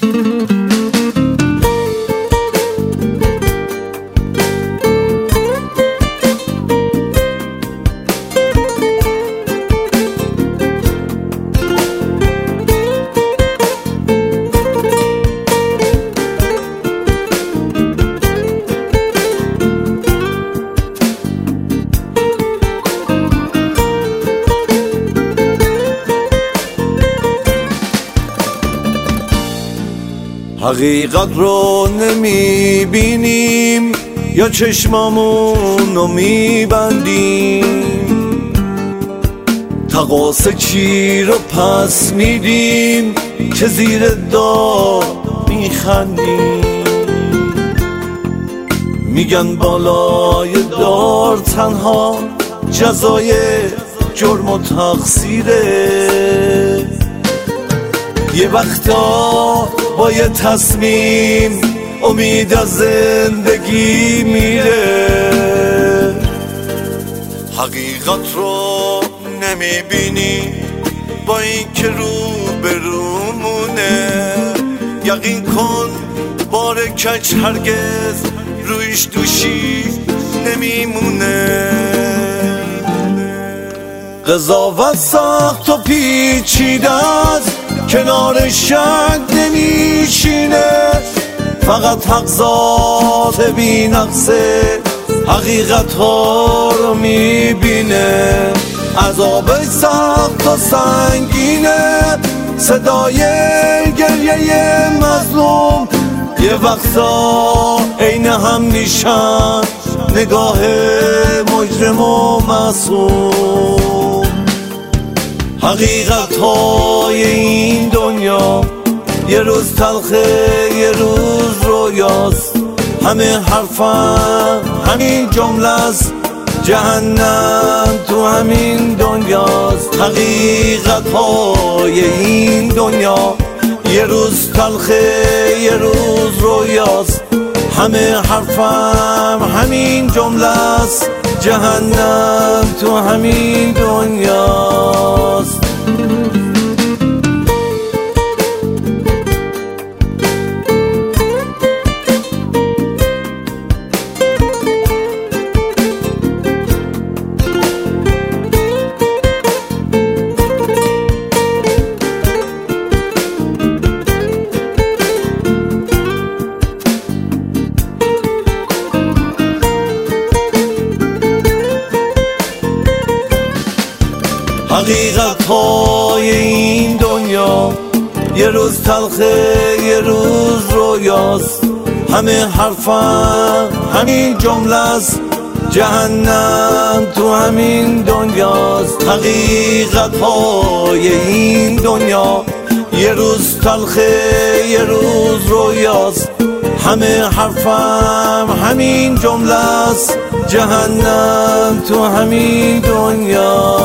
حقیقت رو نمیبینیم یا چشمامون رو میبندیم، تقاصه چی رو پس میدیم که زیر دار میخندیم. میگن بالای دار تنها جزای جرم و تقصیره، یه وقتا با یه تصمیم امید از زندگی میره. حقیقت رو نمیبینی با این که رو برومونه، یقین کن بار کج هرگز رویش دوشی نمیمونه. قضاوت سخت و پیچیده است، کنار شک نمیشینه، فقط حق ذات بی نقصه حقیقت ها رو میبینه. عذاب سخت و سنگینه، صدای گریه مظلوم یه وقتا عین هم میشن، نگاه مجرم و معصوم. حقیقت های این دنیا یه روز تلخه یه روز رویاست، همه حرفم همین جمله است، جهنم تو همین دنیاست. حقیقت های این دنیا یه روز تلخه یه روز رویاست، همه حرفم همین جمله است، جهنم تو همین دنیاست. حقیقت های این دنیا یه روز تلخه یه روز رویاست، همه حرفم همین جمله است، جهنم تو همین دنیاست. حقیقت های این دنیا یه روز تلخه یه روز رویاست، همه حرفم همین جمله است، جهنم تو همین دنیا.